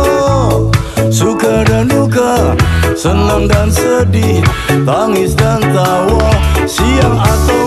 Suka dan duka, senang dan sedih, tangis dan tawa, siang atau